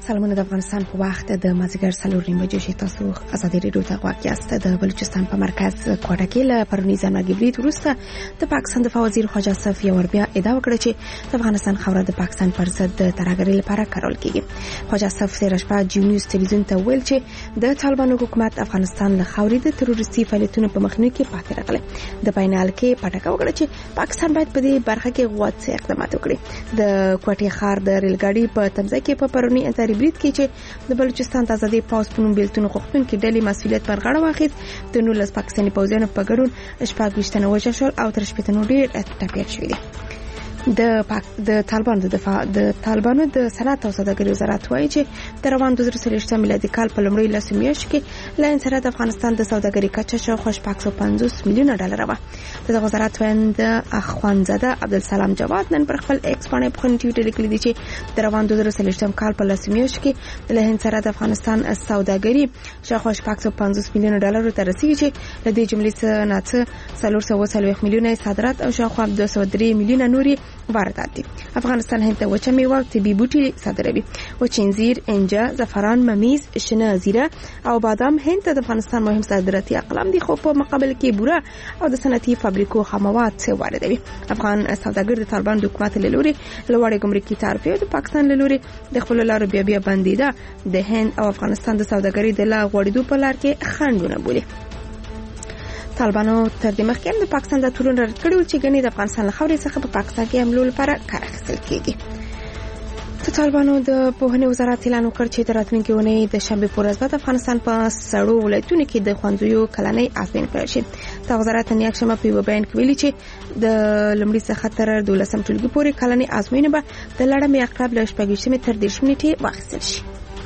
سلامونه د افغانستان په وخت د مازیګر 4:30 تاسو ازادي راډیو ته غواړئ است د بلوچستان په مرکز کوټه کې له پرونی ځانګړي بریټ وروسته د پاکستان د وزیر خواجه صفی وربیا ادعا وکړه چې د افغانستان خوره د پاکستان پر ضد د ترهګرۍ لپاره کارول کیږي. خواجه صفی رشپا جیونیوز ټلویزیون ته ویل چې د طالبانو حکومت افغانستان له خاورې د تروریستي فعالیتونو په مخنیوي کې پاتې راغلی. د بینال کې پټکه وکړه چې پاکستان باید په دې برخه کې غوڅ اقدامات وکړي. د کوټې ښار د ریلګاډي په تمځای کې په پرونی انتریبریټ کې چې د بلوچستان د آزادۍ پاوز په نوم بیلتون غوښتونکي ډلې مسؤلیت پر غاړه واخیست. د 19 پاکستاني پوځیانو په ګډون 6 وژل شول او تر 80 ډېر ټپیان شوي دي. د طالبانو د صنعت او سوداګرۍ وزارت وایي چې د روان 2023 میلادي کال په لومړۍ لسو میاشتو کې له سره د افغانستان د سوداګرۍ کچه شاوخوا 550 میلیونه ډالر وه. د وزارت ویاند اخوانزاده عبدالسلام جواد نن پر خپل ایکس باندې په ټویټر لیکلي دي چې د روان 2023 کال په لسو میاشتو کې له سره د افغانستان سوداګرۍ شاوخوا 550 میلیونه ډالر ته رسیدي چې له دې جملې څخه 440 میلیونه صادرات او شاوخوا 203 میلیونه نوري واردات دي. افغانستان هند ته وچه میوه او طبي بوټي صادروي. وچ انځر، انجه، زعفران، ممیز، شنه زیره او بادام هند ته د افغانستان مهم صادراتي اقلام دي، خو په مقابل کې بوره او د صنعتي فابریکو خاموات واردوي. افغان سوداګر د طالبان د حکومت له لوري لوړې ګمرکي تعرفې او د پاکستان له لوري د خپل لارو بیا بندیده د هند او افغانستان د سوداګرۍ د لا غوړېدو په لار کې خنډونه بولي. طالبانو تر دې مخکې د پاکستان د ټولنې رد کړو چې ګنې د افغانستان له خاورې څخه په پاکستان کې حملو لپاره کار اخیستل کیږي. د طالبانو د پوهنې وزارت اعلان وکړ چې د راتلونکي اونۍ د شنبې په ورځ به افغانستان په سړو ولایتونو کې د ښوونځیو کلنۍ ازموینې پیل شي. د وزارت نیاکشمه په یو بیان کې ویلي چې د لومړي څخه تر 12 ټولګي پورې کلنۍ ازموینې به د لړمې عقرب له 28 تر 30 نیټې واخیستل شي.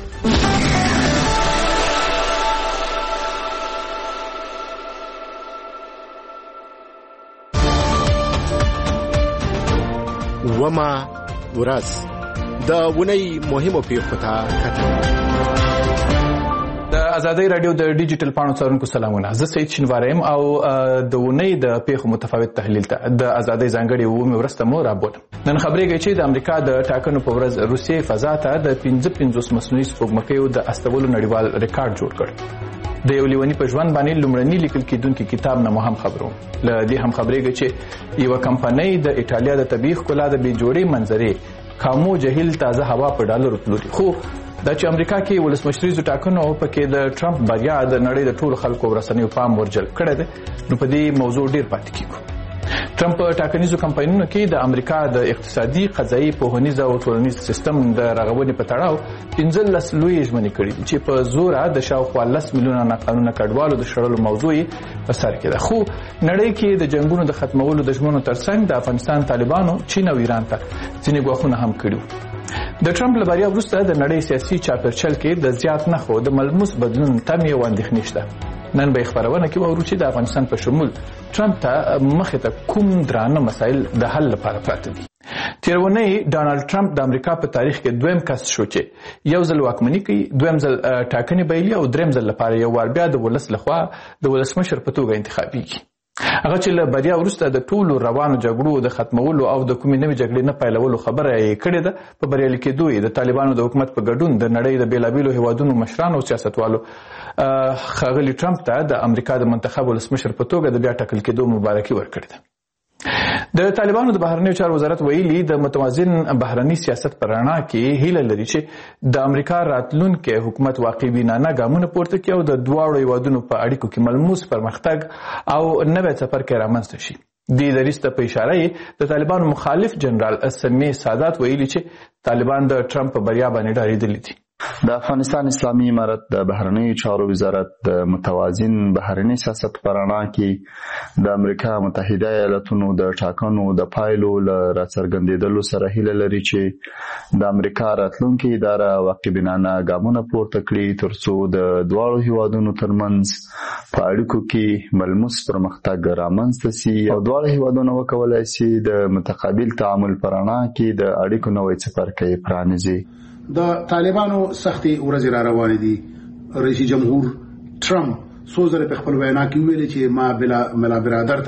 وما ورځ د ونی مهمو پیښو ته کتل. د ازادۍ رادیو د ډیجیټل پاڼو څارونکو سلامونه. زه سید شینواریم او د ونی د پیښو متفاوت تحلیل ته د ازادۍ ځانګړي ومه ورسته مو رابولم. نن خبرېږي چې د امریکا د ټاکنو په ورځ روسیې فضا ته د 55 مصنوعي سپوږمکیو د استولو نړیوال ریکارډ جوړ کړ. د یو لیونی په ژوند باندې لومړنی لیکل کېدونکي کتاب نه هم خبرو. له دې هم خبرېږي چې یو کمپنۍ د ایټالیا د طبيعي ښکلا د بې جوړې منظرې کامو جهیل تازه هوا په ډالرو پلوري. خو د امریکا کې ولسمشریزو ټاکنو په کې د ټرمپ بریا د نړۍ د ټولو خلکو ورسنیو پام ورجل کړی دی. نو په دې موضوع ډیر پاتې کیږو. ټرمپ په ټاکنیزو کمپاینونو کې د امریکا د اقتصادي، قضایي، پوهنیز او ټولنیز سیستم د رغونې په تړاو 15 لوی ژمنې کړې دي چې په زوره د شاوخوا 10 میلیونه ناقانونه کډوالو د شړلو موضوع په سر کې ده. خو نړۍ کې د جنگونو د ختمولو د ژمنو ترڅنګ د افغانستان طالبانو چین او ایران ته ځینې ګواښونه هم کړي. د ټرمپ له بریا وروسته د نړۍ سیاسي چاپیریال کې د زیات نښو د ملموس بدلون تمې او اندېښنې شته. نن به خبرونه کې وورو چې د افغانستان په شمول ټرمپ ته مخې ته کوم درانه مسایل د حل لپاره پراته دي. تیرونی ډانلډ ټرمپ د امریکا په تاریخ کې دویم کس شو چې یو ځل واکمني کوي، دویم ځل ټاکنې بایلي او دریم ځل لپاره یو وار بیا د ولس لخوا د ولسمشر په توګه انتخابیږي. هغه چې له بریا وروسته د ټولو روانو جګړو د ختمولو او د کومې نوې جګړې نه پیلولو خبره یې کړې ده. په بریالي کېدو یې د طالبانو د حکومت په ګډون د نړۍ د بیلابیلو هیوادونو مشرانو او سیاستوالو ښاغلي ټرمپ ته د امریکا د منتخب ولسمشر په توګه د بیا ټاکل کېدو مبارکي ورکړې ده. د طالبانو د بهرنیو چارو وزارت ویلي د متوازن بهرني سیاست پر رڼا کې هیله لري چې د امریکا راتلونکي حکومت واقعي بینانه ګامونه پورته کړي او د دواړو هیوادونو په اړیکو کې ملموس پرمختګ او نوې څپرکی رامنځته شي. دې دریسته په اشاره د طالبانو مخالف جنرال سمیع سادات ویلي چې طالبان د ټرمپ په بریا باندې ډارېدلي دي. د افغانستان اسلامي امارت د بهرنیو چارو وزارت د متوازن بهرني سیاست په رڼا کې د امریکا متحده ایالاتونو د ټاکنو د پایلو له راڅرګندېدلو سره هیله لري چې د امریکا راتلونکې اداره واقعبینانه ګامونه پورته کړي ترڅو د دواړو هیوادونو ترمنځ په اړیکو کې ملموس پرمختګ رامنځته سي او دواړو هیوادونو وکولای سي د متقابل تعامل په رڼا کې د اړیکو نوې څپرکی پرانیزي. د طالبانو سختي ورځې را روانې دي. رئیس جمهور ټرمپ څو ځله په خپل وینا کې ویلي چې ما بلا برادر ته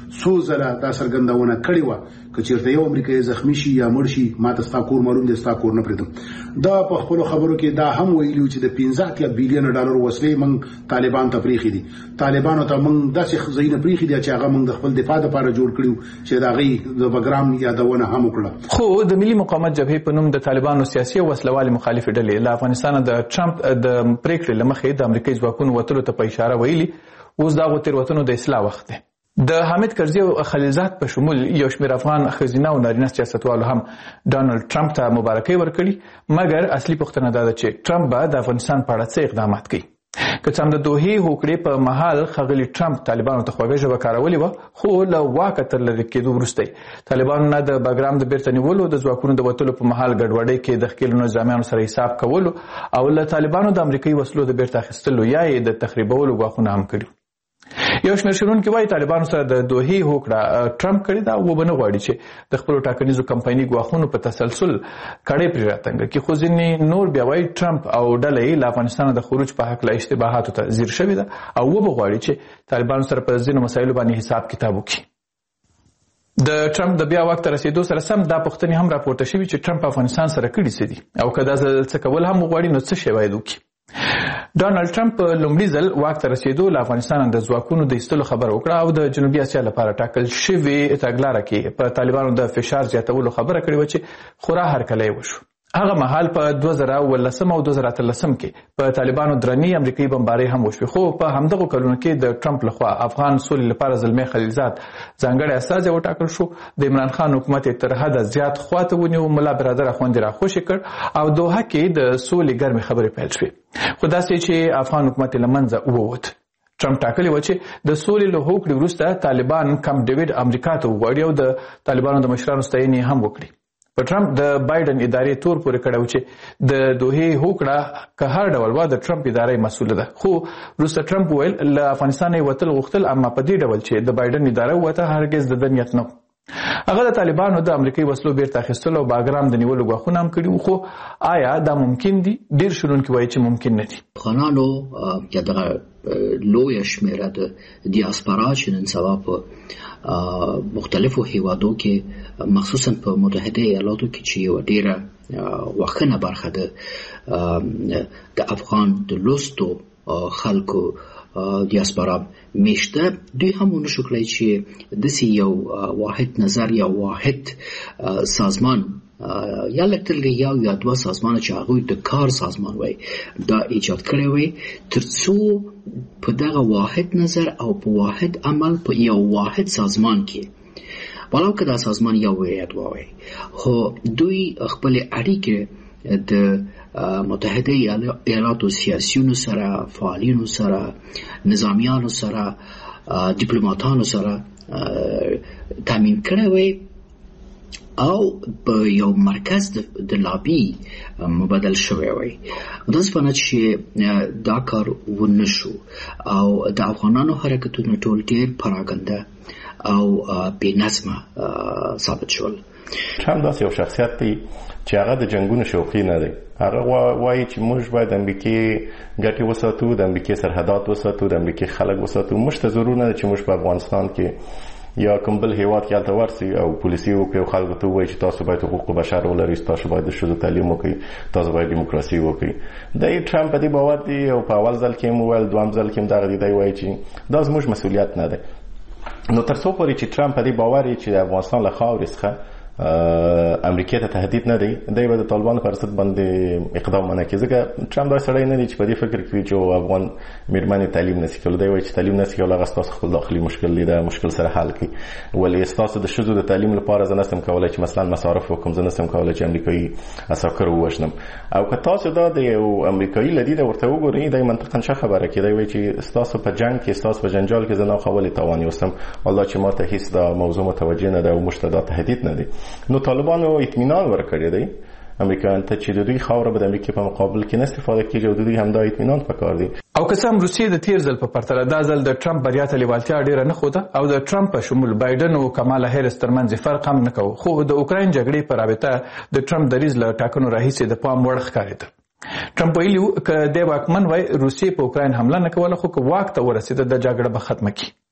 څو ځله دا څرګندونه کړې و چې چیرته یو امریکایي زخمی شي یا مړ شي ماته ستا کور معلوم دي ستا کور نه پریدم دا په خپل خبرو کې دا هم ویلو چې د 15 بلین ډالر وسلې موږ طالبان ته پریخي دي طالبانو ته موږ داسې خزینه پریخي دي چې هغه موږ د خپل دفاع لپاره جوړ کړیو چې دا غي د بګرام یادونه هم وکړه خو د ملي مقاومت جبهې په نوم د طالبانو سیاسي او وسلوالي مخالف ډلې له افغانستان د ټرمپ د پریکړې لمخې د امریکایي ځواکونو وتلو ته په اشاره ویلي اوس دا تیروتنو د اصلاح وخت دی د حامد کرزي او خلیلزاد په شمول یو شمېر افغان ښځینه او نارینه سیاستوالو هم ډانلډ ټرمپ ته مبارکي ورکړي مګر اصلي پوښتنه دا ده چې ټرمپ به د افغانستان په اړه څه اقدامات کوي که څه هم د دوحې هوکړې په مهال ښاغلي ټرمپ طالبانو ته خوږه ژبه کارولې وه خو له واکه تر لرې کېدو وروسته طالبانو نه د بګرام د بیرته نیولو د ځواکونو د وتلو په مهال ګډوډۍ کې د ښکېلو نظامیانو سره حساب کولو او له طالبانو د امریکایي وسلو د بیرته اخیستلو یا یې د تخریبولو ګواښونه هم کړي یو شمېر شنونکي وایي طالبانو سره د دوحې هوکړه ټرمپ کړې ده او به نه غواړي چې د خپلو ټاکنیزو کمپایني ګواښونو په تسلسل کړۍ پرې راتنګه کړي خو ځینې نور بیا وایي ټرمپ او ډله یې له افغانستانه د خروج په هکله اشتباهاتو ته ځیر شوې ده او وبه غواړي چې طالبانو سره په ځینو مسایلو باندې حساب کتاب وکړي د ټرمپ د بیا واک ته رسېدو سره سم دا پوښتنې هم راپورته شوي چې ټرمپ افغانستان سره کړي څه دي او که دا ځل څه کول هم وغواړي نو څه شی باید وکړي ډانلډ ټرمپ په لومړي ځل واک ته رسېدو له افغانستان د ځواکونو د ایستلو خبره وکړه او د جنوبي اسیا لپاره ټاکل شوې تګلاره کې په طالبانو د فشار زیاتولو خبره کړې وه چې خورا هرکلی وشو هغه مهال په 2019 او 2013 کې په طالبانو درنې امریکایي بمبارۍ هم وشوې خو په همدغو کلونو کې د ټرمپ لخوا افغان سولې لپاره زلمی خلیلزاد ځانګړی استازی وټاکل شو د عمران خان حکومت یې تر حده زیات خواته ونیو ملا برادر اخوندي راخوشي کړ او دوحه کې د سولې ګرمې خبرې پیل شوې خو داسې چې افغان حکومت له منځه ووت ټرمپ ټاکلی و چې د سولې له هوکړې وروسته طالبان کمپ ډیوډ امریکا ته وغواړي او د طالبانو د مشرانو ستاینې هم وکړي په ټرمپ د بایدن ادارې تور پورې کړی و چې د دوحې هوکړه که هر ډول وه د ټرمپ ادارې مسؤله ده خو وروسته ټرمپ وویل له افغانستانه یې وتل غوښتل اما په دې ډول چې د بایدن اداره ووته هرګز د ده نیت نه هغه د طالبانو د امریکایي وسلو بیرته اخیستلو او باګرام د نیولو ګواښونه هم کړي خو آیا دا ممکن دي ډېر شنونکي وایي چې ممکن نه دي افغانانو یا دغه لویه شمېره د دیاسپورا چې نن سبا په مختلفو هیوادو کې مخصوصا په متحده ایالاتو کې چې یوه ډېره وښنه برخه ده د افغان د لوستو خلکو دیاسپورا میشته دوی هم ونشو کړی چې داسې یو واحد نظر یا واحد سازمان یا لکترلی یا دوه سازمان چې هغوی د کار سازمان وای دا ایجاد کړی وای ترڅو په دغه واحد نظر او په واحد عمل په یو واحد سازمان کې ولو که دا سازمان یو ویت وای خو دوی خپل اړیکې د متحده ایالاتو سیاسیونو سره فعالینو سره نظامیانو سره ډیپلوماتانو سره تامین کړی وای او په یو مرکز د لابي مبادل شوی وای د سپانه چې دا کار ونشو او د افغانانو حرکتونو ټول ډیر پراګنده او بې نظمه ثابت شول ټرمپ داسې یو شخصیت دی چې هغه د جنگونو شوقي نه دی هغه وایي چې موږ باید د امریکې ګټې وساتو د امریکې سرحدات وساتو د امریکې خلک وساتو موږ ته ضرور نه ده چې موږ په افغانستان کې یا کوم بل هیواد کې هلته ورسي او پولیسي وکړي او خلکو ته ووایي چې تاسو باید حقوق بشر ولرئ تاسو باید د ښځو تعلیم وکړئ تاسو باید دیموکراسي وکړئ د ټرمپ په دې باور دی او په اول ځل کې هم وویل دویم ځل کې هم دغه دی وایي چې دا زموږ مسؤلیت نه دی نو تر څو پورې چې ټرمپ په دې باور چې د افغانستان له خاورې څخه امریکا ته تهدید نه دی دی به د طالبانو پر ضد باندې اقدام نه کوي ځکه ټرمپ دا سړی نه دی چې په دې فکر کوي چې افغان میرمنې تعلیم نشي کولای دی وایي چې تعلیم نشي کولای هغه ستاسو خپل داخلي مشکل دی دا مشکل سره حل کړي ولې ستاسو د ښځو د تعلیم لپاره زه نشم کولای چې مثلا مصارف وکم زه نشم کولای چې امریکایي عساکر ووژنم او که تاسو دا د یو امریکایي لدید ورته وګورئ دا منطقاً څه خبره کوي دی وایي چې ستاسو په جنگ کې ستاسو په جنجال کې زه نه خولې توان یوستم الله چې ماته هیڅ دا موضوع متوجه نه ده او موږ ته دا تهدید نه دی نو طالبانو اطمینان ورکړی دی امریکایان ته چې د دوی خاوره به د امریکا په مقابل کې نه استفاده کیږي او د دوی هم دا اطمینان پکار دی او که څه هم روسیې د تیر ځل په پرتله دا ځل د ټرمپ بریا ته لیوالتیا ډیره نه ښوده او د ټرمپ په شمول بایدن او کمالا هیرس ترمنځ فرق هم نه کوو خو د اوکراین جګړې په رابطه د ټرمپ دریځ له ټاکنو راهیسې د پام وړ ښکارېده ټرمپ ویلي و که دی واکمن وای روسیې په اوکراین حمله نه کوله خو که واک ته ورسېده د جګړه به ختمه کړي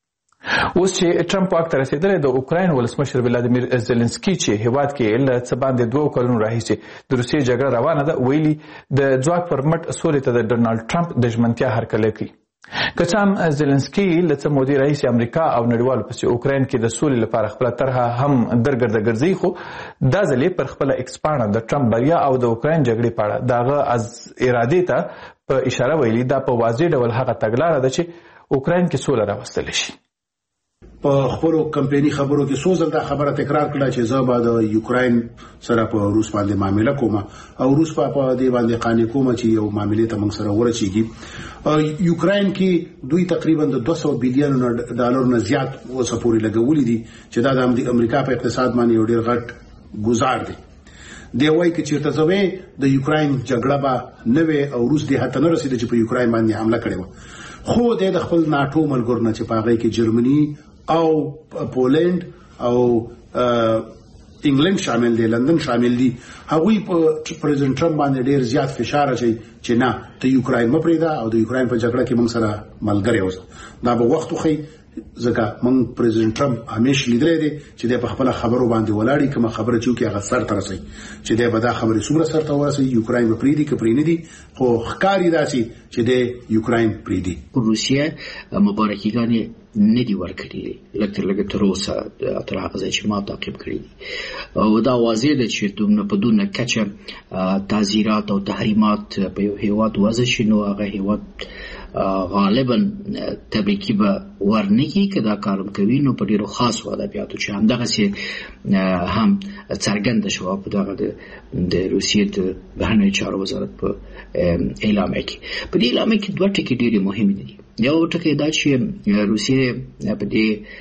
اوس چې ټرمپ واک ته رسیدلی د اوکراین ولسمشر ولادیمیر زيلنسکي چې هیواد کې له څه باندې 2 کلونو راهیسې د روسیې جګړه روانه ده ویلي د ځواک پر مټ سولې ته د ډونالډ ټرمپ د ژمنتیا هرکلی کوي. که څه هم زيلنسکي له څه مودې راهیسې امریکا او نړیوالو پسې اوکراین کې د سولې لپاره خپله طرحه هم درګرده ګرځوي خو دا ځل یې پر خپله ایکس پاڼه د ټرمپ بریا او د اوکراین جګړې په اړه د هغه از ارادې ته په اشاره ویلي دا په واضح ډول هغه تګلاره ده چې اوکراین کې سوله راوستلی شي. په خپل کمپایني خبرو کې سوزل دا خبره تکرار کړه چې زه به د یوکراین سره په روس باندې معامله کوم او روس په دې باندې قانع کوم چې یو معاملې ته موږ سره ورچېږي. یوکراین کې دوی تقریبا د 200 بلین ډالر نه زیات وسپوري لګولې دي چې دا د امریکا په اقتصاد باندې یو ډېر غټ گزار دی. دی وایي چې چیرته زوی د یوکراین جګړه به نه او روس دې هته نه رسیدي چې په یوکراین باندې حمله کړې و خو د خپل ناتو ملګرو نه چې په هغه کې جرمني او پولند او انګلند شامل دي لندن شامل دي هغوی په پریزیدنت ټرمپ باندې ډیر زیات فشار اچي چې نه ته یوکراین مپریدا او د یوکراین په جګړه کې موږ سره ملګری اوسه دا به وخت خو ځکه موږ پریزیدنت ټرمپ همیشه لیدلی دی چې د خپل خبرو باندې ولاړی کوم خبره چې هغه سر ته رسي چې د بدا خبرې څومره سر ته ورسي یوکراین مپریدي کپرینې دي خو ښکاری داسي چې د یوکراین پریدي. روسیه مبارکیګانې ندی ورکړي لکه لکه تر اوسه تر هغه ځای چې ما تعقیب کړی دي او دا واضح ده چې دومره په دونه کچه تعزیرات او تحریمات په یو هیواد وضع شي نو هغه هیواد غالبا تبریکی به ورنکی که دا کارم کوي نو په ډیرو خاصو ادبیاتو چې همدغسې هم څرګنده شوه په دغه د روسیې د بهرنیو چارو وزارت په اعلامیه کې. په دې اعلامیه کې 2 ټکي ډېرې مهمې دي. یو ټکی دا چې روسیې په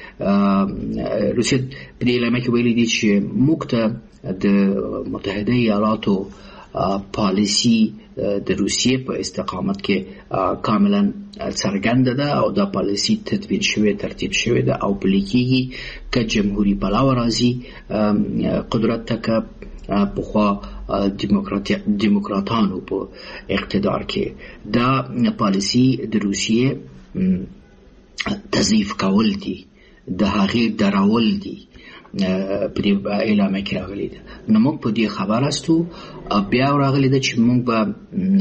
دې اعلامیه کې ویلي دي چې موږ ته د متحده ایالاتو پالیسی د روسیې په استقامت کې کاملا څرګنده ده او دا پالیسی تدوین شوی ترتیب شوی ده او پلي کېږي که جمهوري پلاوه راځي قدرت ته که پخوا دیموکراتانو په اقتدار کې دا پالیسی د روسیې تضعیف کول دي د هغې درول دي په دې اعلامیه کې راغلي ده. نو موږ په دې خبر استو بیا راغلي ده چې موږ به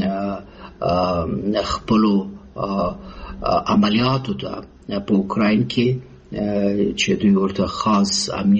خپلو عملیاتو ته په اوکراین کې چې دوی ورته خاص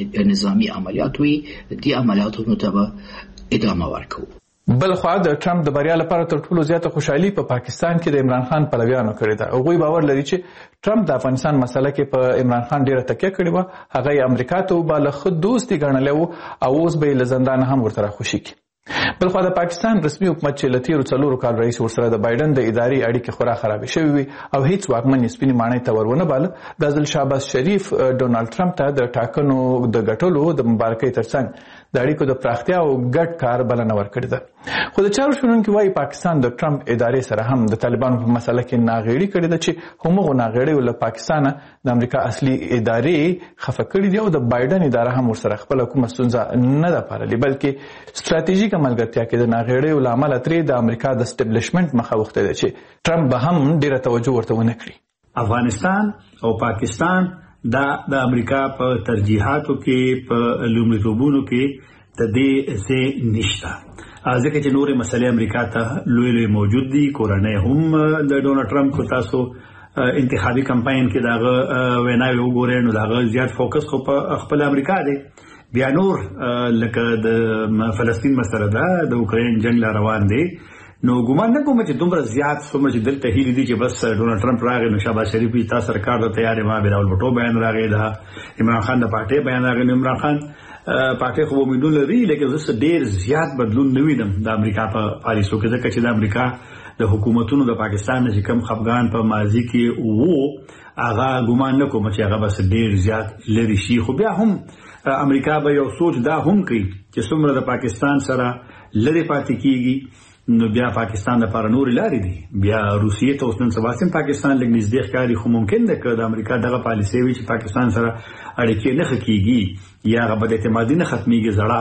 نظامی عملیات وي دې عملیاتو ته به ادامه ورکوو. بل خو د ټرمپ د بریا لپاره تر ټولو زیاته خوشحالي په پاکستان کې د عمران خان پلویانو کړې ده. هغوی باور لري چې ټرمپ د افغانستان مسله کې په عمران خان ډیره تکیه کړې وه. هغه یې امریکا ته وباله ښه دوست یې ګڼلی و او اوس به یې له زندانه هم ورته راخوشي کړي. بل خو د پاکستان رسمي حکومت چې له تیرو 4 کال رئیس ورسره د بایدن د اداري اړیکې خورا خرابې شوې وي او هیڅ واکمن یې سپینې ماڼۍ ته ور ونه باله. دا ځل شهباز شریف ډونالډ ټرمپ ته د ټاکنو د ګټلو د مبارکۍ ترڅنګ د اړیکو د پراختیا او ګډ کار بلنه ورکړې ده. خو د چارو شنونکي وایي پاکستان د ټرمپ ادارې سره هم د طالبانو په مسله کې ناغېړي کړې ده چې همغو ناغېړیو له پاکستانه د امریکا اصلي ادارې خفه کړي دي او د بایدن اداره هم ورسره خپله کومه ستونزه نه ده پاللې بلکې ستراتیژیکه ملګرتیا کې د ناغېړیو له امله ترې د امریکا د اسټبلیشمنټ مخه وښتی ده چې ټرمپ به هم ډېره توجه ورته ونه کړي. افغانستان او پاکستان دا د امریکا په ترجیحاتو کې په لومړیتوبونو کې د دې ځای نشته ځکه چې نورې مسلې امریکا ته لوی لوی موجود دي. کورنۍ هم د ډونالډ ټرمپ کو تاسو انتخابي کمپاین کې داغه ویناوي وګورئ نو داغه زیات فوکس خو په خپل امریکا دی. بیا نور لکه د فلسطین مسله ده د اوکراین جنگ روان دی نو ګومان نه کوم چې دومره زیات څومره چې دلته هیلې دي چې بس ډونالډ ټرمپ راغی نو شهباز شریف تا سرکار ته تیار ما بلاول بټو بیان راغی ده عمران خان د پارټي بیان راغی. عمران خان پارټي خو امیدونه لري لیکن زه ډیر زیات بدلون نه وینم د امریکا په پالیسو کې ځکه چې د امریکا د حکومتونو د پاکستان چې کم خفګان په ماضي کې وو هغه ګومان نه کوم چې هغه بس ډیر زیات لري شي. خو بیا هم امریکا به یو سوچ دا هم کوي چې څومره د پاکستان سره لري پاتې کیږي نو بیا پاکستان لپاره نور لارې دي. بیا روسیې ته اوس نن سبا سم پاکستان لږ نږدې ښکاري خو ممکن ده که د امریکا دغه پالیسي وي چې پاکستان سره اړیکې نه ښه کیږي یا هغه بد اعتمادي نه ختمیږي زړه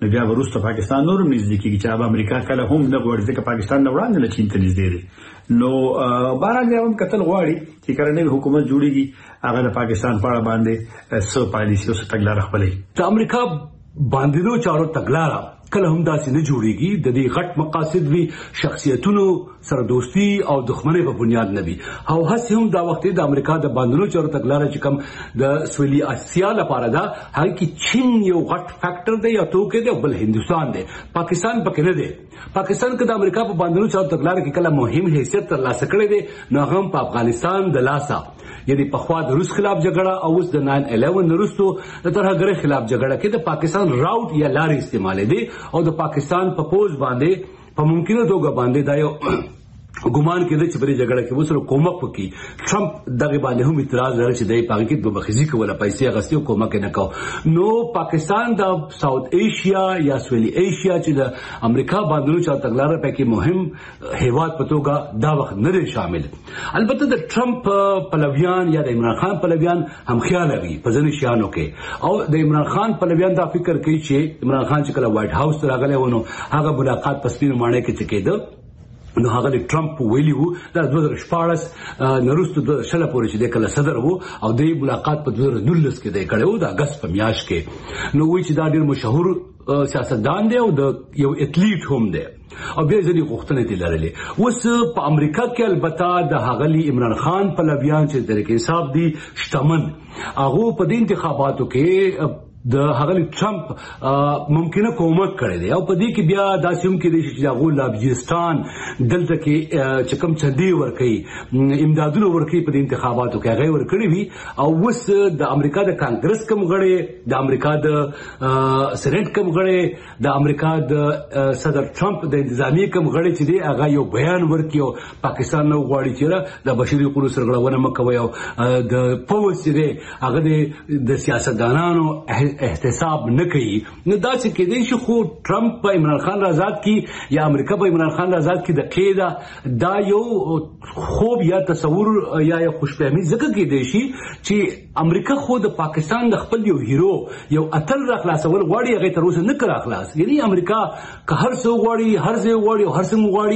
نو بیا وروسته پاکستان نور نږدې کیږي چې امریکا کله هم نه غواړي چې پاکستان نه وړاندې له چین ته نږدې دی. نو بهرحال بیا هم کتل غواړي چې کله نوی حکومت جوړیږي هغه د پاکستان په اړه باندې څه پالیسي او څه تګلاره خپلوي. د امریکا باندې چارو تګلاره کله هم داسې نه جوړیږي. د دې غټ مقاصد وی شخصیتونو سره دوستی او دښمنۍ په بنیاد نه وي او هڅه هم دا وخت د امریکا د باندې چارو تګلاره چې کوم د سویلي اسیا لپاره دا هغه کې چین یو غټ فیکٹر دی یا توګه دی بل هندستان دی پاکستان پکې نه دی. پاکستان کې د امریکا په باندې چارو تګلاره کې کله مهم حیثیت ترلاسه کړی دی نو هم په افغانستان د لاسا یعنی په خوا د روس خلاف جګړه او اوس د 9/11 وروسته د ترهګرۍ خلاف جګړه کې د پاکستان راوټ یا لارې استعمال دي او د پاکستان په پوز باندې په ممکنه توګه باندې دا یو ګمان کېده چې بری جګړه کې وسره کومک وکړي. ټرمپ دغه باندې هم اعتراض لري چې دای پاکستان په بخزي کوله پیسې غسیو کومک نه کاو. نو پاکستان د ساوث ایشیا یا سویلي ایشیا چې د امریکا باندې چا تګلاره پکې مهم هیواد په توګه دا وخت نه دی شامل. البته د ټرمپ پلویان یا د عمران خان پلویان هم خیال لري په ځینې شیانو کې او د عمران خان پلویان دا فکر کوي چې عمران خان چې کله وایټ هاوس ته راغلی ونه هغه ملاقات په سپینو ماڼۍ کې کېده نو هغه ټرمپ ویلی وو دا 2014 نورست 2016 پورې چې د کله صدر وو او د ملاقات په 2019 کې د کړو د اگست په میاشت کې نو وی چې دا ډیر مشهور سیاستدان دی او د یو اټلیټ هم دی او بیا ځینې غوښتنې دي لرلې. اوس په امریکا کې البته د هغلی عمران خان پلویان چې د حساب دي شتمن هغه په دې انتخاباتو کې د هغلی ټرمپ ممکنه کومک کړی دی او په دې کې بیا داسې هم کې دی چې هغه لابجستان دلته کې چې کوم چندي ورکړي امدادونه ورکړي په دې انتخاباتو کې هغه ورکړي وي او اوس د امریکا د کانګرس کوم غړي د امریکا د سېنات کوم غړي د امریکا د صدر ټرمپ د انتظامی کوم غړي چې دی هغه یو بیان ورکړي او پاکستان نو غواړي چې د بشري حقوقو سرغړونه مکوي او د پولیس دی هغه د سیاستدانانو احتساب نه کوي. نو دا چې کېدای شي خو ټرمپ په عمران خان آزاد کی یا امریکا په عمران خان آزاد کی د قیدا دا یو خوب یا تصور یا خوشفهمي ځکه کېدای شي چې امریکا خو د پاکستان د خپل یو هیرو یو اتل را خلاصول غواړي هغه تر اوسه نه کړه خلاص. یعنی امریکا که هر څو غواړي هر ځای غواړي او هر څه غواړي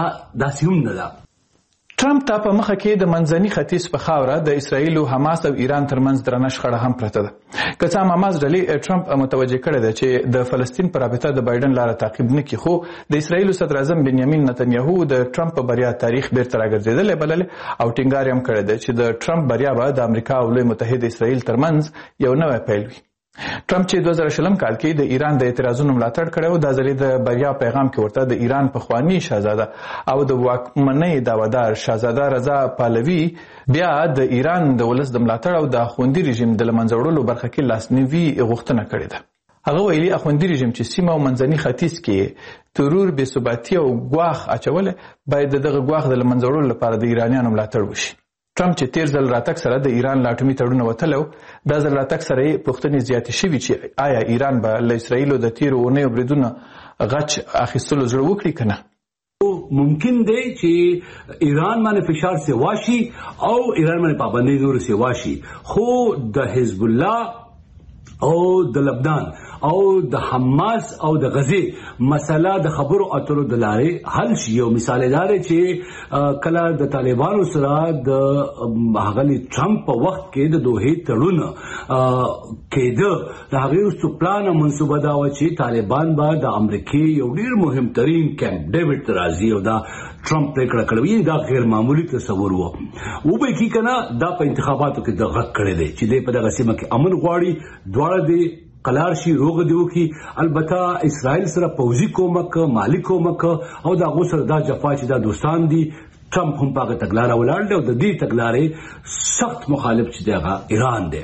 دا سیم نه ده. ټرمپ ته په مخه کې د منځني ختیځ په خاوره د اسرایل او حماس او ایران ترمنځ درنه شخړه هم پرته ده. که څه هم حماس ډلې ټرمپ متوجه کړی دی چې د فلسطین پر رابطه د بایدن لاره تعقیب نه کړي خو د اسرایل صدر اعظم بنیامین نتنیاهو د ټرمپ په بریا تاریخ بیرته راګرځیدل بلل او ټینګار هم کړی دی چې د ټرمپ بریا به د امریکا او لوی متحد اسرایل ترمنځ یو نوی پیل وي. ټرمپ چې 2020 کال کې د ایران د اعتراضونو ملاتړ کړو د ځلې د بریا پیغام کې ورته د ایران په خوانی شاهزاده او د واکمنۍ داوادار شاهزاده رضا پهلوي بیا د ایران د ولس د ملاتړ او د اخوندي رژیم د لمنځوړلو برخه کې لاسنیوي غوښتنه کړې ده. هغه ویلي اخوندي رژیم چې سیمه او منځني ختیځ کې ترور بې ثباتي او ګواښ اچول باید دغه ګواښ د لمنځوړلو لپاره د ایرانیانو ملاتړ وشي. ټرمپ چې تیر ځل راتګ سره د ایران لاټمي تړون وتلو دا ځل راتګ سره پوښتنې زیاتې شوې چې آیا ایران به له اسرایل د تیرو اونیو بریدونو غچ اخیستلو زړه وکړي کنه. ممکن دی چې ایران باندې فشار سیواشي او ایران باندې پابندي نور سیواشي خو د حزب الله او د لبنان او د حماس او د غزه مسله د خبرو اترو د لارې حل شي. یو مثال دار چې کله د طالبانو سره د هغلی ټرمپ په وخت کې د دوه تړون کېده د هغه څو پلان منسوبه دا و چې طالبان به د امریکای یو ډیر مهم ترين کیمپ ډیوډ ترازی او دا ټرمپ پریکړه کړې دا غیر معمولی تصور وو به کی کنه دا په انتخاباتو کې د غږ کړی دی چې د په دغه سیمه کې امن غواړي دواړه دی قلار شي روغ دیو کی. البته اسرائیل سره پوځي کومک مالی کومک او دا غوسر دا جفا چې دا دوستان دي ټرمپ هم پاګه تګلارې ولاړ دی او د دې تګلارې سخت مخالف چې دغه ایران دی.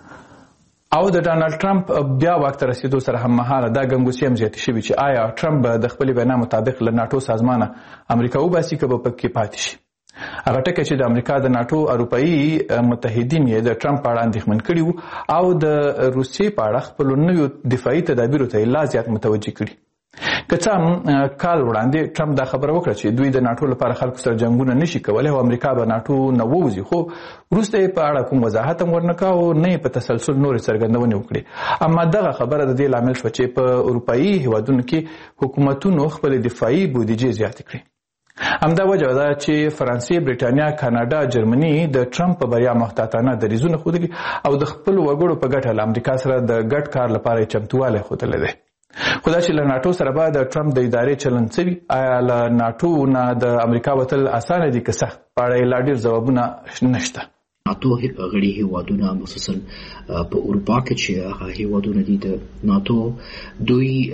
او د ډانلډ ټرمپ بیا وخت رسیدو سره هم مهاله دا ګنګوسي هم زیات شوی چې آیا ټرمپ د خپل بیان مطابق له ناتو سازمانه امریکا وباسي که په کې پاتې شي. هغه ټکه چې د امریکا د ناتو اروپאי متحدین یې د ټرمپ په اړه اندېښمن کړي او د روسیې په اړه خپل نوو دفاعي تدابیرو ته لا زیات متوجه کړي. که څه هم کال وړاندې ټرمپ دا خبره وکړه چې دوی د ناټو لپاره خلکو سره جنگونه نشي کولی او امریکا به ناټو نه ووځي، خو وروسته یې په اړه کوم وضاحت هم ورنکړ او نه یې په تسلسل نورې څرګندونې وکړې. اما دغه خبره د دې لامل شوه چې په اروپایي هیوادونو کې حکومتونو خپل دفاعي بودیجې زیاتې کړې. همدا وجه ده چې فرانسې، بریټانیا، کاناډا، جرمني د ټرمپ په بریا محتاطانه دریځونه ښودلي او د خپل وګړو په ګټه له امریکا سره د ګډ کار لپاره چمتووالی ښودلی دی. خو دا چې له ناټو سره به د ټرمپ د ادارې چلند څه وي، آیا له ناټو نه د امریکا وتل اسانه دي که سخت، په اړه یې لا ډېر ځوابونه نشته. ناتو غړي هیوادونه خصوصا په اروپا کې چې هغه هیوادونه دي د ناتو، دوی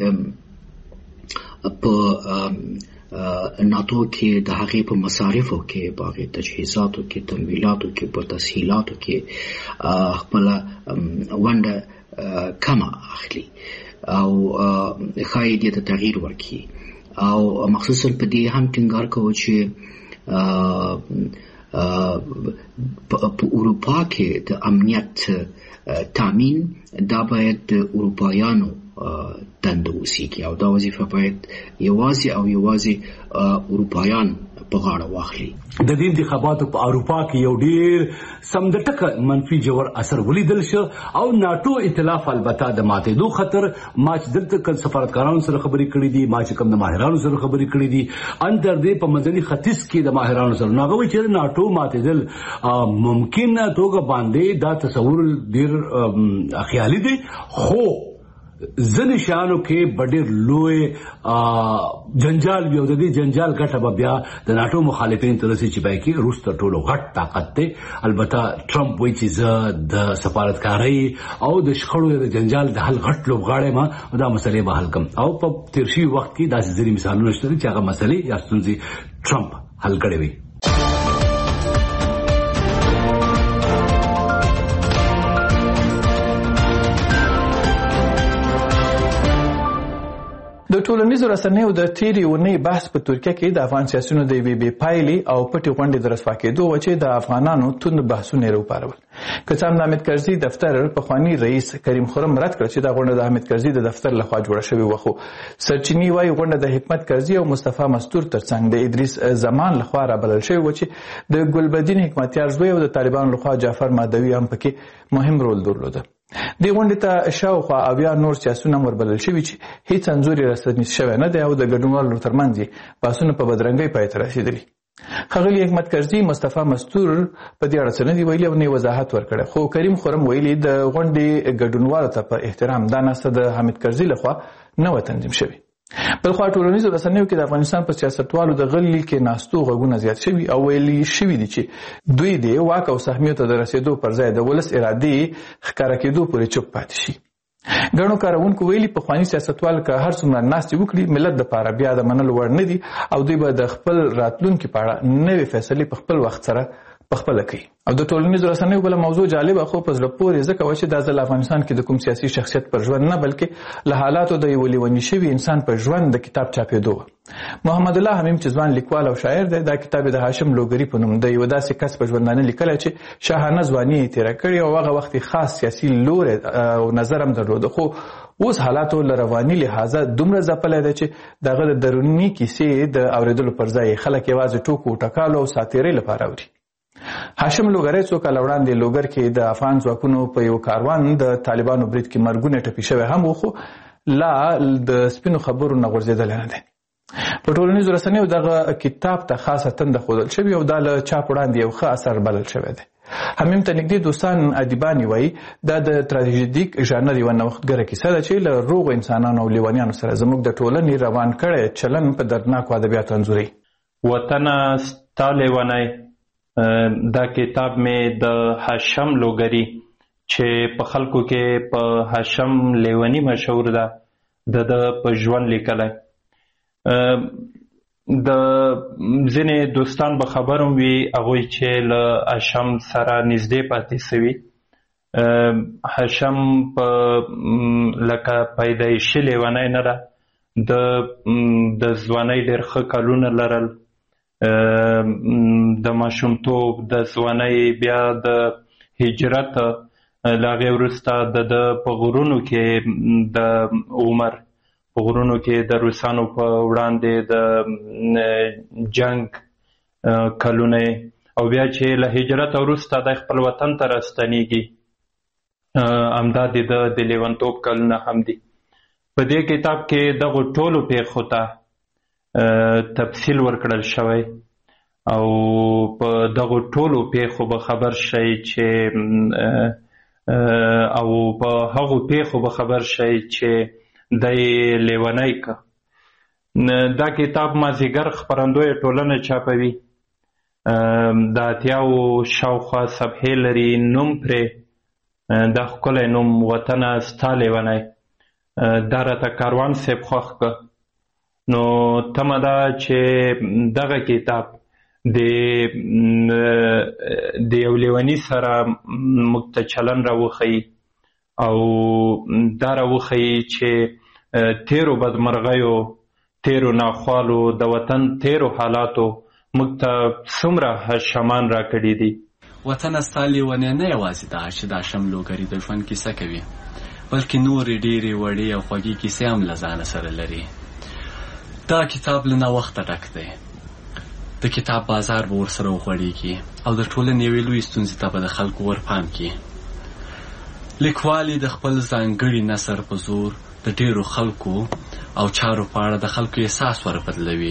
په ناتو کې د هغې په مصارفو کې، په هغې تجهیزاتو کې، تمویلاتو کې، په تسهیلاتو کې خپله ونډه کمه اخلي او ښایي دې ته تغییر ورکړي. او مخصوصا په دې هم ټینګار کوو چې په اروپا کې د امنیت تامین دا باید د اروپایانو دنده وسیږي او دا وظیفه باید یوازې او یوازې اروپایان په غاړه واخلي. د دې انتخاباتو په اروپا کې یو ډیر سمدټکه منفي جوړ اثر ولیدل شو او ناټو ائتلاف البته د ماتېدو خطر. ما چې دلته کله سفارتکارانو سره خبرې کړې دي، ما چې کوم د ماهرانو سره خبرې کړې دي، ان تر دې په منځني ختیځ کې د ماهرانو سره ناغوي چې ناټو ماتېدل ممکن توګه باندې دا تصور ډیر خیالي دی، خو ځینې شیانو کې به ډېر لوی جنجال وي او د دې جنجال ګټه به بیا د ناټو مخالفین ته رسي چې باید کې روس تر ټولو غټ طاقت دی. البته ټرمپ وایي چې زه د سفارتکارۍ او د شخړو د جنجال د حل غټ لوبغاړی یم او دا مسلې به حل کړم. او په تېر شوي وخت کې داسې ځینې مثالونه شته چې هغه مسلې یا ستونزې ټرمپ حل کړې وي. د ټولنیزو رسنیو د تیرې اونۍ بحث په ترکیه کې د افغان سیاسیونو د یوې بې پایلې او پټې غونډې د رسوا کېدو و چې د افغانانو توند بحثونه یې راوپارول. که څه هم د حامد کرزي دفتر پخواني رئیس کریم خرم رد کړ چې دا غونډه د حامد کرزي د دفتر لخوا جوړه شوې وه، خو سرچینې وایي غونډه د حکمت کرزي او مصطفی مستور ترڅنګ د ادریس زمان لخوا رابلل شوې وه چې د ګلبدین حکمتیار زوی او د طالبانو لخوا جعفر مادوي هم پکې مهم رول درلوده. دې غونډې ته شاوخوا 80 نور سیاسیون هم وربلل شوي چې هیڅ انځور یې رسمي شوی نه دی او د ګډونوالو ترمنځ یې بحثونه په بدرنګۍ پای ته رسېدلي. ښاغلي حکمت کرزي مصطفی مستور په دې اړه څه نه دي ویلي او نه وضاحت ورکړی، خو کریم خرم ویلي د غونډې ګډونوالو ته په احترام دا ناسته د حامد کرزي لخوا نه وه تنظیم شوې. بلخوا ټولنیزو رسنیو کې د افغانستان په سیاستوالو د غلي کې ناستو غږونه زیات شوي او ویلي شوي دي چې دوی د واک او سهمیو ته د رسېدو پر ځای د ولس ارادې ښکاره کېدو پورې چوپ پاتې شي. ګڼو کاروونکو ویلي پخواني سیاستوال که هر څومره ناستې وکړي ملت دپاره بیا د منلو وړ نه دي او دوی به د خپل راتلونکي په اړه نوې فیصلې په خپل وخت سره پخپله کوي. او د ټولنیزو رسنیو بله موضوع جالبه خو په زړه پورې ځکه وه چې دا ځل افغانستان کې د کوم سیاسي شخصیت پر ژوند نه بلکې له حالاتو د یوه لیوني شوي انسان په ژوند د کتاب چاپېدو وه. محمد الله حمیم چې ځوان لیکوال او شاعر دی، دا کتاب د هاشم لوګري په نوم د یوه داسې کس په ژوندانه لیکلی چې شاهانه ځواني یې تېره کړې او هغه وخت خاص سیاسي لوری او نظر هم درلوده، خو اوس حالاتو له رواني لحاظه دومره ځپلی دی چې د هغه د دروني کیسې د اورېدلو پر ځای خلک یوازې ټوکو ټکالو او ساتیرۍ لپاره اوري. هاشم لوګری څو کاله وړاندې لوګر کې د افغان ځواکونو په یو کاروان د طالبانو برید کې مرګونه ټپي شوی هم و، خو لا د سپینو خبرو نه غورځېدلی نه دی. په ټولنیزو رسنیو دغه کتاب ته خاصه تنده ښودل شوې او دا له چاپ وړاندې یو ښه اثر بلل شوی دی. حمیم ته نږدې دوستان ادیبان وایي دا د تراژیدیک ژانر یوه نوښتګره کیسه ده چې له روغو انسانانو او لیونیانو سره زموږ د ټولنې روان کړی چلن په دردناکو ادبیاتو انځوروي. وطنه ستا لیونی، دا کتاب مې د هاشم لوګري چې په خلکو کې په هاشم لیونی مشهور ده د په ژوند لیکلی. د ځینې دوستان به خبر هم وي هغوی چې له هاشم سره نږدې پاتې سوي. هاشم په لکه پیدایشي لیونی نه ده، د ځوانۍ ډېر ښه کلونه لرل، د ماشومتوب د ځوانۍ بیا د هجرت له هغې وروسته د په غرونو کې د عمر په غرونو کې د روسانو په وړاندې د جنگ کلونه او بیا چې له هجرت وروسته د خپل وطن ته راستنیږي همدا د لیونتوب کلونه هم دي. په دې کتاب کې دغو ټولو پیښو ته تفصیل ورکړل شوی او په دغو ټولو پیښو به خبر شئ چې او په هغو پیښو به خبر شئ چې د لیونی که. دا کتاب مازدیګر خپرندویه ټولنه چاپوي. د 80 شاوخوا صفحې لري. نوم پرې دا ښکلی نوم وطنه ستا لیونی. دا راته کاروان صاحب خوښ که. نو تمه ده چې دغه کتاب د یو لیوني سره موږ ته چلن راوښیي او دا راوښیي چې تیرو بدمرغیو، تیرو ناخوالو، د وطن تیرو حالاتو موږ ته څومره شمان راکړي دي. وطن ستا لیونی نه یوازې دا چې دا شملوګري د ژوند کیسه کوي، بلکې نورې ډېرې وړې او خوږې کیسې هم له ځانه سره لري. دا کتاب له نوښته ډک دی. د کتاب بازار به ورسره وغوړېږي او د ټولنې یوې لویې ستونزې ته به د خلکو ورپام کړي. لیکوال د خپل ځانګړي نثر په زور د ډېرو خلکو او چارو په اړه د خلکو احساس وربدلوي.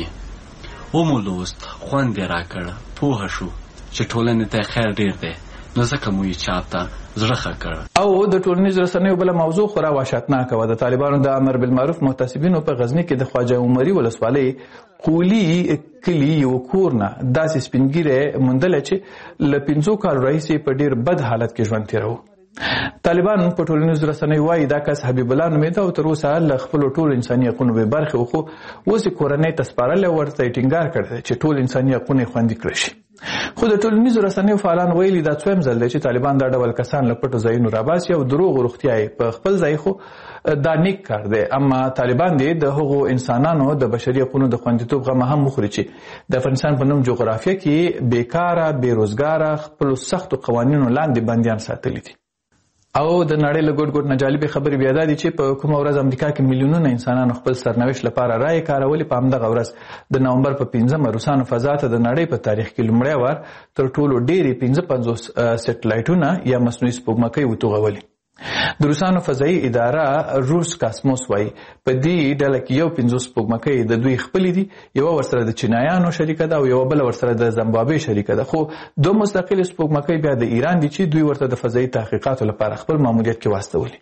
ومو لوست، خوند یې راکړ، پوهه شو چې ټولنې ته خیر ډېر دی، نو ځکه مو یې چاپ ته زړه ښه کړ. او د ټولنیزو رسنیو بله موضوع خورا وحشتناکه وه. د طالبانو د امر بالمعروف محتسبینو په غزني کې د خواجه عمري ولسوالۍ قولي کلي یو کور نه داسې سپینګیری موندلی چې له 5 کالو راهیسې په ډېر بد حالت کې ژوند تېروه. طالبان په ټولنیزو رسنیو وایي دا کس حبیب الله نومېده او تر اوسه له خپلو ټولو انساني حقونو بې برخې و، خو اوس یې کورنۍ ته سپارلی او ورته یې ټینګار کړی دی چې ټول انساني حقونه یې خوندي کړی شي. خو د ټولنیزو رسنیو فعالان ویلي دا څویم ځل دی چې طالبان دا ډول کسان له پټو ځایونو راباسي او دروغ روغتیا یې په خپل ځای، خو دا نیک کار دی. اما طالبان دې د هغو انسانانو د بشري حقونو د خوندیتوب غمه هم وخوري چې د افغانستان په نوم جغرافیه کې بیکاره، بېروزګاره، خپلو سختو قوانینو لاندې بندیان ساتلي دي. او د نړۍ له ګوټ ګوټ نه جالبې خبرې بیا دا دي چې په کومه ورځ امریکا کې میلیونونه انسانانو خپل سرنوشت لپاره رایې کارولې. په همدغه ورځ د نومبر په 15 روسانو فضا ته د نړۍ په تاریخ کې لومړی وار تر ټولو ډېرې 55 سټلایټونه یا مصنوعي سپوږمکۍ وتوغولې. د روسانو فضایي اداره روس کاسموس وایي په دې ډله کې یو 50 سپوږمکۍ د دوی خپلې دي، یوه ورسره د چینایانو شریکه ده او یوه بله ورسره د زمبابوې شریکه ده. خو 2 مستقلې سپوږمکۍ بیا د ایران دي چې دوی ورته د فضایي تحقیقاتو لپاره خپل ماموریت کې واستولي.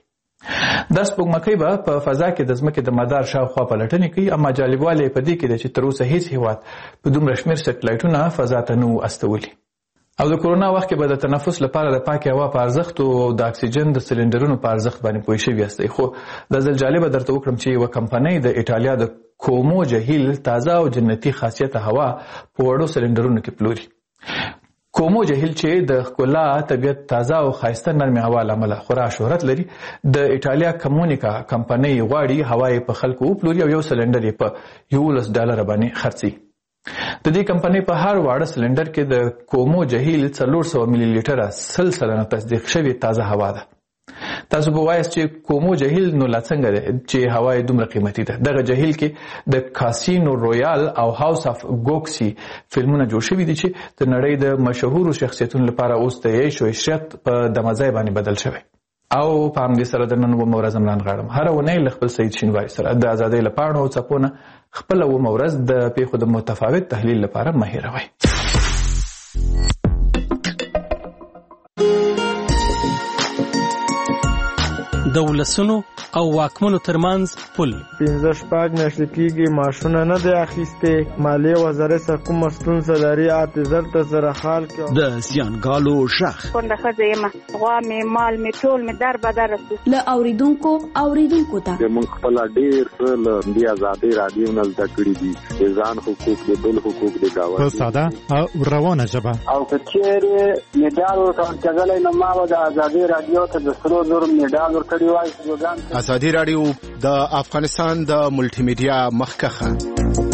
دا سپوږمکۍ به په فضا کې د ځمکې د مدار شاوخوا پلټنې کوي. اما جالبوالی په دې کې ده چې تر اوسه هیڅ هیواد په دومره شمېر سټلایټونه فضا ته نه وو استولي. او د کورونا وخت کې به د تنفس لپاره د پاکې هوا په ارزښت او د اکسیجن د سلنډرونو په ارزښت باندې پوه شوي یاستئ. خو دا ځل جالبه درته وکړم چې یوه کمپنۍ د ایټالیا د کومو جهیل تازه او جنتي خاصیته هوا په وړو سلنډرونو کې پلوري. کومو جهیل چې د ښکلا، طبیعت، تازه او ښایسته نرمې هوا له امله خورا شهرت لري، د ایټالیا کمونیکا کمپنۍ غواړي هوا یې په خلکو وپلوري او یو سلنډر یې په $11 باندې خرڅي. د دې کمپنۍ په هر واړه سلنډر کې د کومو جهیل 400 ملي لیټره 100% تصدیق شوې تازه هوا ده. تاسو به وایاست چې کومو جهیل نو لا څنګه ده چې هوا یې دومره قیمتي ده. دغه جهیل کې د کاسینو رویال او هاوس اف ګوکسي فلمونه جوړ شوي دي چې د نړۍ د مشهورو شخصیتونو لپاره اوس د عیش او عشرت په دمځای باندې بدل شوی. او په همدې سره د نن اومه ورځ هم رانغاړم. هره اونۍ له خپل سید شینواري سره د ازادۍ له پاڼو او څپو نه خپله اومه ورځ د پیښو د متفاوت تحلیل لپاره مه هېروئ. د ولسونو او واکمنو ترمنځ پل 15 میاشتې کېږي معاشونه نه دی اخیستې. مالیې وزارت سره کومه ستونزه لري اعتذار ته سره حال کې د زیانګالو شخ کونډه ښځه یم، غوا مې مال مې ټول مې در بدر رسو له اوریدونکو ته موږ خپل ډېر څه له دې ازادۍ راډیو نه زده کړي دي، د ځان حقوق د بل حقوق د گاونډي په ساده او روانه ژبه. او که چېرې مډال ورکول کېدلی نو ما به د ازادۍ راډیو ته د 100,000 مډال ورکړی وای. ازادي راډیو د افغانستان د ملټي میډیا مخکخه